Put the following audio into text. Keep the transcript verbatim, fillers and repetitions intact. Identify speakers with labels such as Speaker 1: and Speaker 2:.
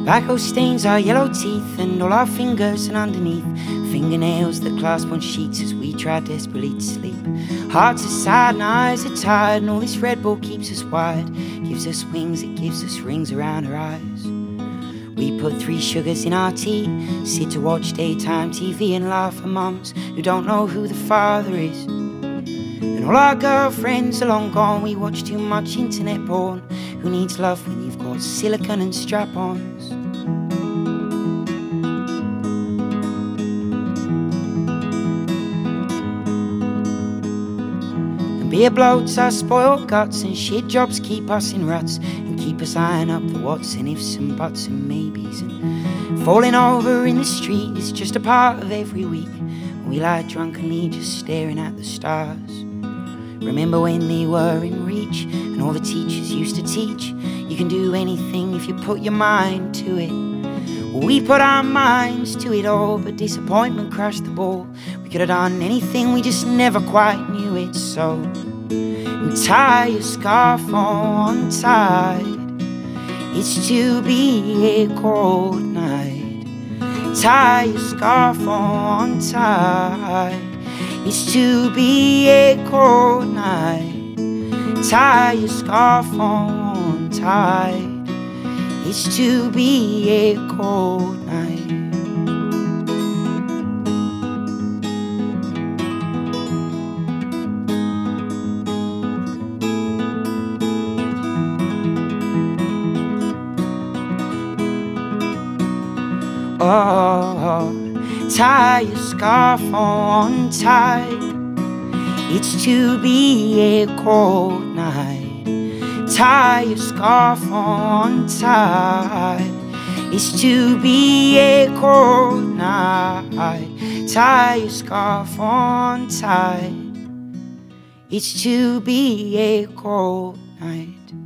Speaker 1: Tobacco stains our yellow teeth and all our fingers, and underneath fingernails that clasp on sheets as we try desperately to sleep. Hearts are sad and eyes are tired, and all this Red Bull keeps us wide. Gives us wings, it gives us rings around our eyes. We put three sugars in our tea, sit to watch daytime T V and laugh at mums who don't know who the father is. And all our girlfriends are long gone, we watch too much internet porn. Who needs love when you've got silicone and strap-ons? And beer bloats our spoiled guts, and shit jobs keep us in ruts and keep us eyeing up the whats and ifs and buts and maybes. And falling over in the street is just a part of every week, and we lie drunkenly just staring at the stars. Remember when they were in reach and all the teachers used to teach you can do anything if you put your mind to it. Well, we put our minds to it all, but disappointment crushed the ball. We could have done anything, we just never quite knew it. So tie your scarf on tight, it's to be a cold night. Tie your scarf on tight, it's to be a cold night. Tie your scarf on tight, it's to be a cold night. Oh, tie your scarf on tight, it's to be a cold night. Tie your scarf on tight, it's to be a cold night. Tie your scarf on tight, it's to be a cold night.